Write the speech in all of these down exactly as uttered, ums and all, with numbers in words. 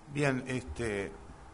Bien, este,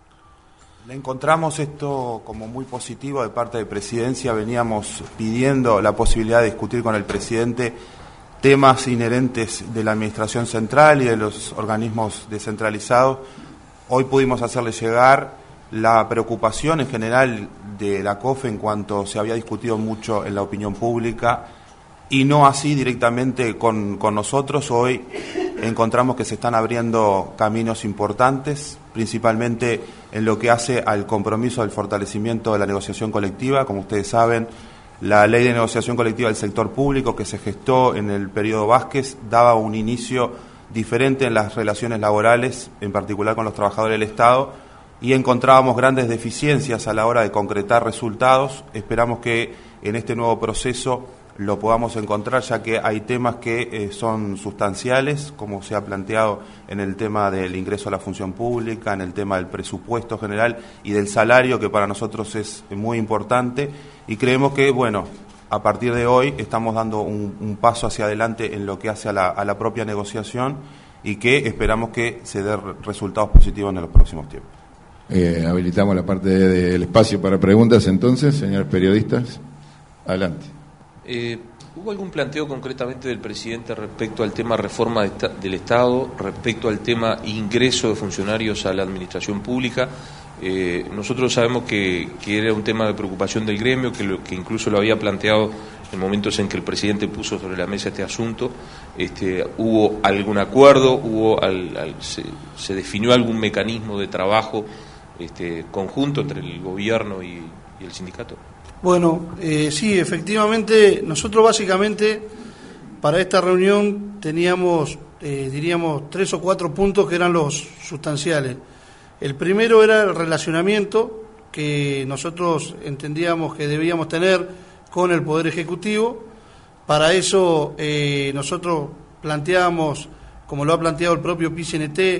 le encontramos esto como muy positivo de parte de Presidencia. Veníamos pidiendo la posibilidad de discutir con el presidente temas inherentes de la Administración Central y de los organismos descentralizados. Hoy pudimos hacerle llegar la preocupación en general de la COFE en cuanto se había discutido mucho en la opinión pública y no así directamente con, con nosotros. Hoy encontramos que se están abriendo caminos importantes, principalmente en lo que hace al compromiso del fortalecimiento de la negociación colectiva. Como ustedes saben, la ley de negociación colectiva del sector público que se gestó en el periodo Vázquez daba un inicio diferente en las relaciones laborales, en particular con los trabajadores del Estado, y encontrábamos grandes deficiencias a la hora de concretar resultados. Esperamos que en este nuevo proceso lo podamos encontrar, ya que hay temas que eh, son sustanciales, como se ha planteado en el tema del ingreso a la función pública, en el tema del presupuesto general y del salario, que para nosotros es muy importante, y creemos que, bueno, a partir de hoy estamos dando un, un paso hacia adelante en lo que hace a la, a la propia negociación y que esperamos que se den resultados positivos en los próximos tiempos. Eh, habilitamos la parte del espacio para preguntas, entonces, señores periodistas. Adelante. Eh, ¿Hubo algún planteo concretamente del presidente respecto al tema reforma de esta, del Estado, respecto al tema ingreso de funcionarios a la administración pública? Eh, nosotros sabemos que, que era un tema de preocupación del gremio, que, lo, que incluso lo había planteado en momentos en que el presidente puso sobre la mesa este asunto. Este, ¿Hubo algún acuerdo? ¿Hubo al, al, se, se definió algún mecanismo de trabajo este, conjunto entre el gobierno y, y el sindicato? Bueno, eh, sí, efectivamente, nosotros básicamente para esta reunión teníamos, eh, diríamos, tres o cuatro puntos que eran los sustanciales. El primero era el relacionamiento que nosotros entendíamos que debíamos tener con el Poder Ejecutivo. Para eso eh, nosotros planteábamos, como lo ha planteado el propio P I C N T,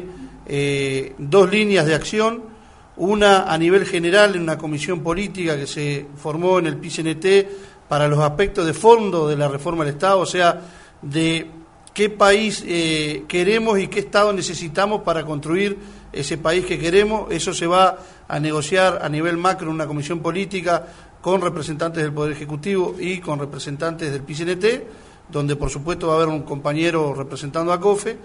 eh, dos líneas de acción. Una a nivel general en una comisión política que se formó en el P I C N T para los aspectos de fondo de la reforma del Estado, o sea, de qué país eh, queremos y qué Estado necesitamos para construir ese país que queremos. Eso se va a negociar a nivel macro en una comisión política con representantes del Poder Ejecutivo y con representantes del P I C N T, donde por supuesto va a haber un compañero representando a COFE.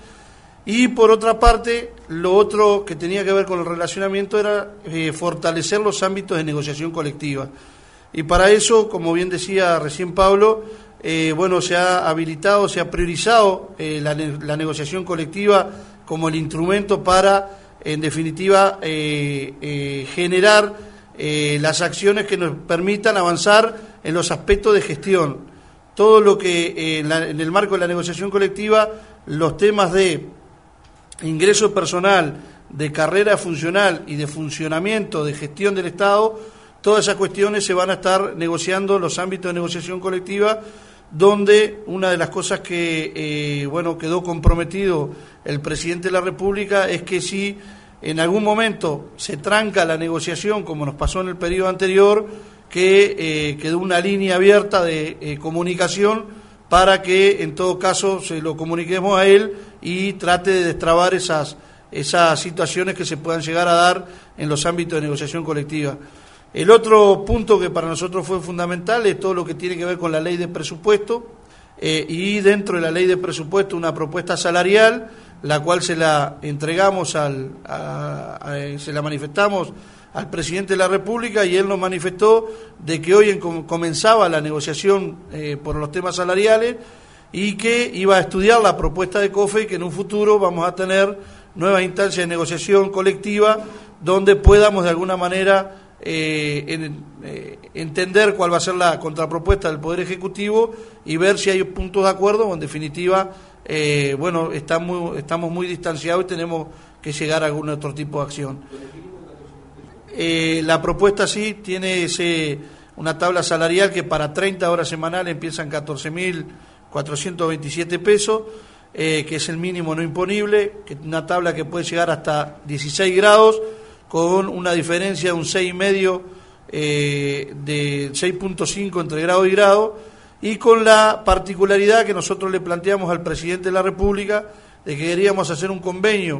Y por otra parte, lo otro que tenía que ver con el relacionamiento era eh, fortalecer los ámbitos de negociación colectiva. Y para eso, como bien decía recién Pablo, eh, bueno, se ha habilitado, se ha priorizado eh, la, la negociación colectiva como el instrumento para, en definitiva, eh, eh, generar eh, las acciones que nos permitan avanzar en los aspectos de gestión. Todo lo que eh, en, la, en el marco de la negociación colectiva, los temas de ingreso personal, de carrera funcional y de funcionamiento, de gestión del Estado, todas esas cuestiones se van a estar negociando en los ámbitos de negociación colectiva, donde una de las cosas que eh, bueno quedó comprometido el presidente de la República es que si en algún momento se tranca la negociación, como nos pasó en el periodo anterior, que eh, quedó una línea abierta de eh, comunicación para que en todo caso se lo comuniquemos a él y trate de destrabar esas, esas situaciones que se puedan llegar a dar en los ámbitos de negociación colectiva. El otro punto que para nosotros fue fundamental es todo lo que tiene que ver con la ley de presupuesto eh, y dentro de la ley de presupuesto una propuesta salarial, la cual se la entregamos, al, a, a, se la manifestamos al presidente de la República y él nos manifestó de que hoy en, comenzaba la negociación eh, por los temas salariales y que iba a estudiar la propuesta de COFE y que en un futuro vamos a tener nuevas instancias de negociación colectiva donde podamos de alguna manera eh, en, eh, entender cuál va a ser la contrapropuesta del Poder Ejecutivo y ver si hay puntos de acuerdo o en definitiva eh, bueno, estamos, estamos muy distanciados y tenemos que llegar a algún otro tipo de acción. Eh, la propuesta sí tiene ese, una tabla salarial que para treinta horas semanales empieza en catorce mil cuatrocientos veintisiete pesos, eh, que es el mínimo no imponible, que una tabla que puede llegar hasta dieciséis grados, con una diferencia de un seis y medio, eh, de seis punto cinco entre grado y grado, y con la particularidad que nosotros le planteamos al presidente de la República de que queríamos hacer un convenio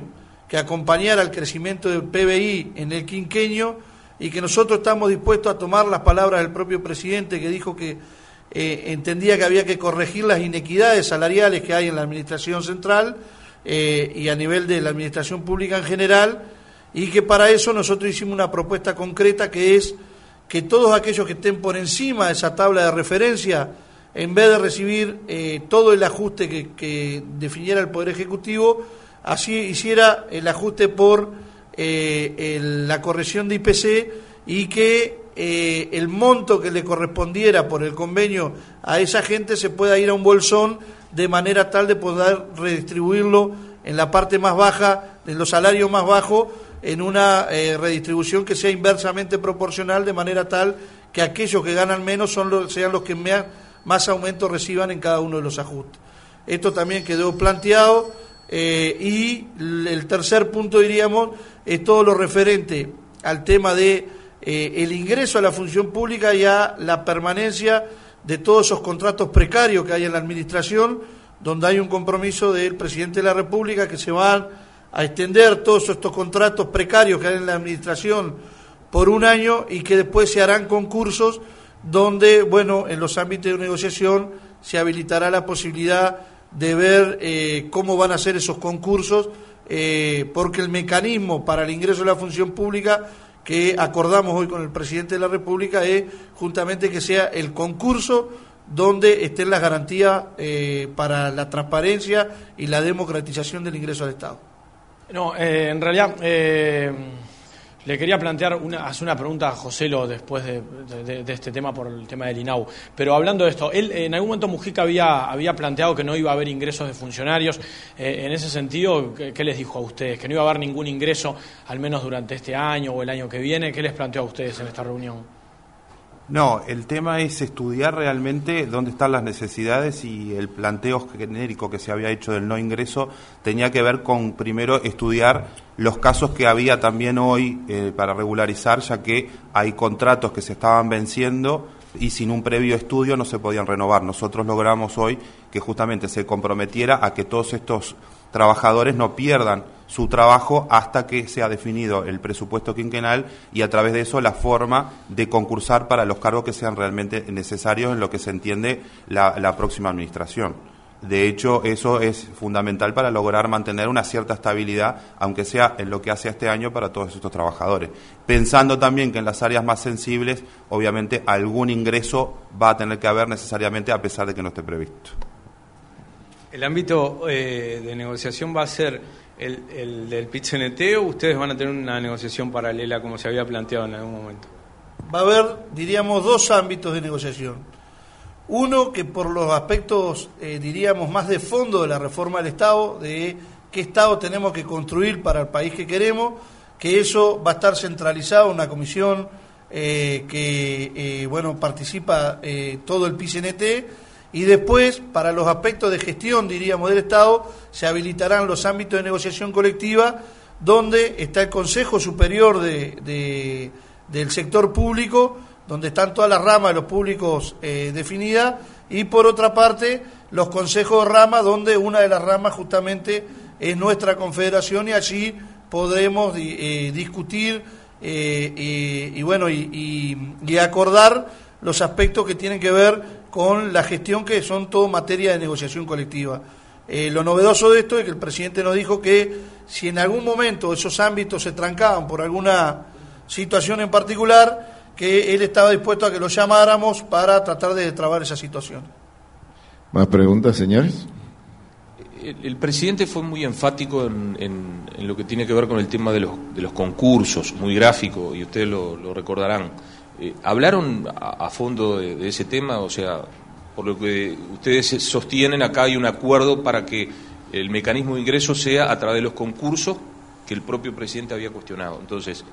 que acompañara el crecimiento del P B I en el quinquenio, y que nosotros estamos dispuestos a tomar las palabras del propio presidente, que dijo que eh, entendía que había que corregir las inequidades salariales que hay en la administración central eh, y a nivel de la administración pública en general, y que para eso nosotros hicimos una propuesta concreta, que es que todos aquellos que estén por encima de esa tabla de referencia, en vez de recibir eh, todo el ajuste que, que definiera el Poder Ejecutivo, así hiciera el ajuste por eh, el, la corrección de I P C, y que eh, el monto que le correspondiera por el convenio a esa gente se pueda ir a un bolsón, de manera tal de poder redistribuirlo en la parte más baja, en los salarios más bajos, en una eh, redistribución que sea inversamente proporcional, de manera tal que aquellos que ganan menos son los, sean los que más, más aumentos reciban en cada uno de los ajustes. Esto también quedó planteado, eh, y el tercer punto, diríamos, es todo lo referente al tema de eh, el ingreso a la función pública y a la permanencia de todos esos contratos precarios que hay en la administración, donde hay un compromiso del presidente de la República que se van a extender todos estos contratos precarios que hay en la administración por un año, y que después se harán concursos donde, bueno, en los ámbitos de negociación se habilitará la posibilidad de ver eh, cómo van a ser esos concursos, eh, porque el mecanismo para el ingreso a la función pública que acordamos hoy con el presidente de la República es justamente que sea el concurso donde estén las garantías eh, para la transparencia y la democratización del ingreso al Estado. No, eh, en realidad eh, le quería plantear una, hacer una pregunta a Joselo después de, de, de este tema, por el tema del I N A U. Pero hablando de esto, él en algún momento Mujica había, había planteado que no iba a haber ingresos de funcionarios. Eh, en ese sentido, ¿qué, ¿qué les dijo a ustedes? ¿Que no iba a haber ningún ingreso, al menos durante este año o el año que viene? ¿Qué les planteó a ustedes en esta reunión? No, el tema es estudiar realmente dónde están las necesidades, y el planteo genérico que se había hecho del no ingreso tenía que ver con, primero, estudiar los casos que había también hoy eh, para regularizar, ya que hay contratos que se estaban venciendo y sin un previo estudio no se podían renovar. Nosotros logramos hoy que justamente se comprometiera a que todos estos trabajadores no pierdan su trabajo hasta que sea definido el presupuesto quinquenal, y a través de eso la forma de concursar para los cargos que sean realmente necesarios en lo que se entiende la, la próxima administración. De hecho, eso es fundamental para lograr mantener una cierta estabilidad, aunque sea en lo que hace este año, para todos estos trabajadores. Pensando también que en las áreas más sensibles, obviamente, algún ingreso va a tener que haber necesariamente, a pesar de que no esté previsto. ¿El ámbito eh, de negociación va a ser el, el del P I T C N T, o ustedes van a tener una negociación paralela como se había planteado en algún momento? Va a haber, diríamos, dos ámbitos de negociación. Uno, que por los aspectos, eh, diríamos, más de fondo de la reforma del Estado, de qué Estado tenemos que construir para el país que queremos, que eso va a estar centralizado en una comisión eh, que, eh, bueno, participa eh, todo el P I C N T, y después, para los aspectos de gestión, diríamos, del Estado, se habilitarán los ámbitos de negociación colectiva, donde está el Consejo Superior de, de, del Sector Público, donde están todas las ramas de los públicos eh, definidas, y por otra parte, los consejos de rama, donde una de las ramas justamente es nuestra confederación, y allí podremos eh, discutir eh, y, y, bueno, y, y, y acordar los aspectos que tienen que ver con la gestión, que son todo materia de negociación colectiva. Eh, lo novedoso de esto es que el presidente nos dijo que si en algún momento esos ámbitos se trancaban por alguna situación en particular, que él estaba dispuesto a que lo llamáramos para tratar de destrabar esa situación. ¿Más preguntas, señores? El, el presidente fue muy enfático en, en, en lo que tiene que ver con el tema de los, de los concursos, muy gráfico, y ustedes lo, lo recordarán. Eh, ¿Hablaron a, a fondo de, de ese tema? O sea, por lo que ustedes sostienen, acá hay un acuerdo para que el mecanismo de ingreso sea a través de los concursos que el propio presidente había cuestionado. Entonces,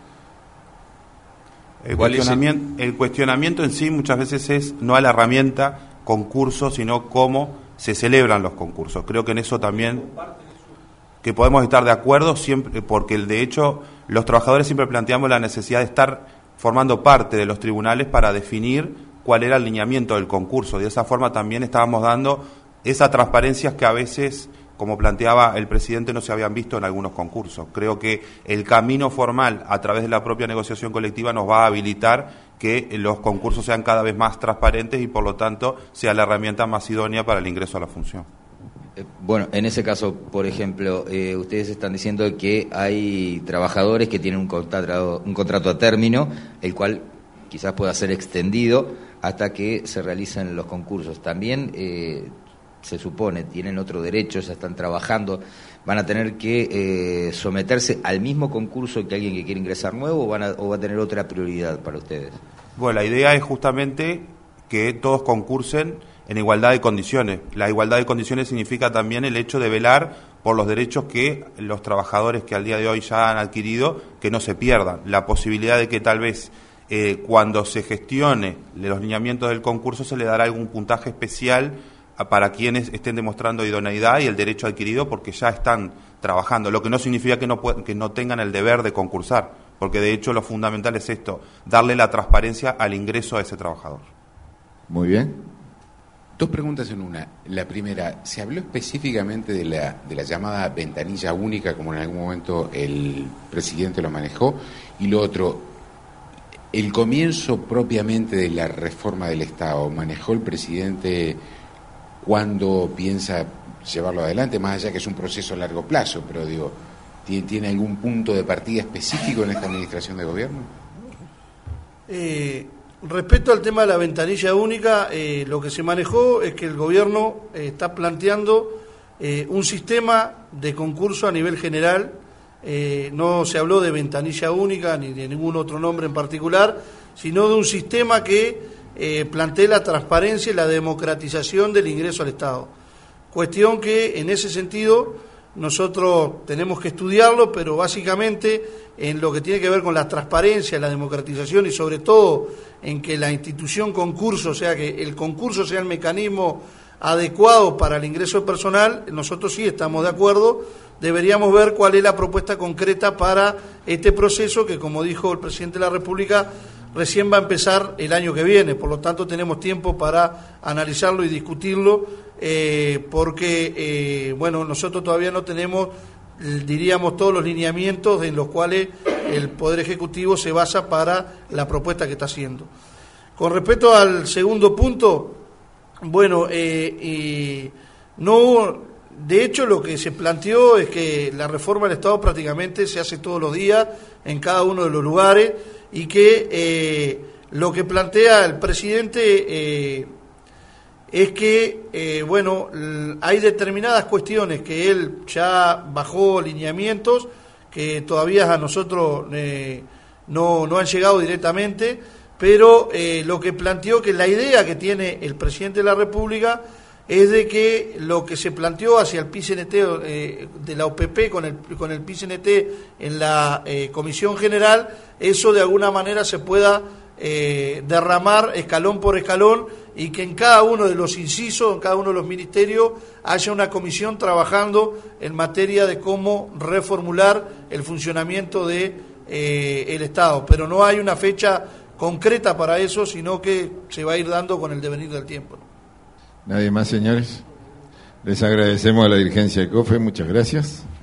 el cuestionamiento, el... el cuestionamiento en sí muchas veces es no a la herramienta concurso, sino cómo se celebran los concursos. Creo que en eso también que podemos estar de acuerdo, siempre, porque de hecho los trabajadores siempre planteamos la necesidad de estar formando parte de los tribunales para definir cuál era el lineamiento del concurso. De esa forma también estábamos dando esas transparencias que a veces como planteaba el presidente, no se habían visto en algunos concursos. Creo que el camino formal, a través de la propia negociación colectiva, nos va a habilitar que los concursos sean cada vez más transparentes y, por lo tanto, sea la herramienta más idónea para el ingreso a la función. Bueno, en ese caso, por ejemplo, eh, ustedes están diciendo que hay trabajadores que tienen un contrato, un contrato a término, el cual quizás pueda ser extendido hasta que se realicen los concursos. También eh, se supone, tienen otro derecho, ya están trabajando, van a tener que eh, someterse al mismo concurso que alguien que quiere ingresar nuevo, o, van a, o va a tener otra prioridad para ustedes. Bueno, la idea es justamente que todos concursen en igualdad de condiciones. La igualdad de condiciones significa también el hecho de velar por los derechos que los trabajadores que al día de hoy ya han adquirido, que no se pierdan. La posibilidad de que tal vez eh, cuando se gestione los lineamientos del concurso se le dará algún puntaje especial a, para quienes estén demostrando idoneidad y el derecho adquirido porque ya están trabajando, lo que no significa que no, que no tengan el deber de concursar, porque de hecho lo fundamental es esto, darle la transparencia al ingreso a ese trabajador. Muy bien. Dos preguntas en una. La primera, ¿se habló específicamente de la, de la llamada ventanilla única, como en algún momento el presidente lo manejó? Y lo otro, el comienzo propiamente de la reforma del Estado, ¿manejó el presidente cuándo piensa llevarlo adelante? Más allá que es un proceso a largo plazo, pero digo, ¿tiene, ¿tiene algún punto de partida específico en esta administración de gobierno? Eh... Respecto al tema de la ventanilla única, eh, lo que se manejó es que el gobierno eh, está planteando eh, un sistema de concurso a nivel general. Eh, no se habló de ventanilla única ni de ningún otro nombre en particular, sino de un sistema que eh, plantee la transparencia y la democratización del ingreso al Estado. Cuestión que en ese sentido nosotros tenemos que estudiarlo, pero básicamente en lo que tiene que ver con la transparencia, la democratización y sobre todo en que la institución concurso, o sea, que el concurso sea el mecanismo adecuado para el ingreso personal, nosotros sí estamos de acuerdo. Deberíamos ver cuál es la propuesta concreta para este proceso que, como dijo el presidente de la República, recién va a empezar el año que viene, por lo tanto tenemos tiempo para analizarlo y discutirlo, eh, porque, eh, bueno, nosotros todavía no tenemos, diríamos, todos los lineamientos en los cuales el Poder Ejecutivo se basa para la propuesta que está haciendo. Con respecto al segundo punto, bueno, eh, eh, no, de hecho lo que se planteó es que la reforma del Estado prácticamente se hace todos los días en cada uno de los lugares y que eh, lo que plantea el presidente eh, es que, eh, bueno, hay determinadas cuestiones que él ya bajó lineamientos que todavía a nosotros eh, no, no han llegado directamente, pero eh, lo que planteó, que la idea que tiene el presidente de la República es de que lo que se planteó hacia el P I C N T eh, de la O P P con el, con el P I C N T en la eh, Comisión General, eso de alguna manera se pueda eh, derramar escalón por escalón y que en cada uno de los incisos, en cada uno de los ministerios, haya una comisión trabajando en materia de cómo reformular el funcionamiento de eh, el Estado. Pero no hay una fecha concreta para eso, sino que se va a ir dando con el devenir del tiempo. ¿Nadie más, señores? Les agradecemos a la dirigencia de COFE, muchas gracias.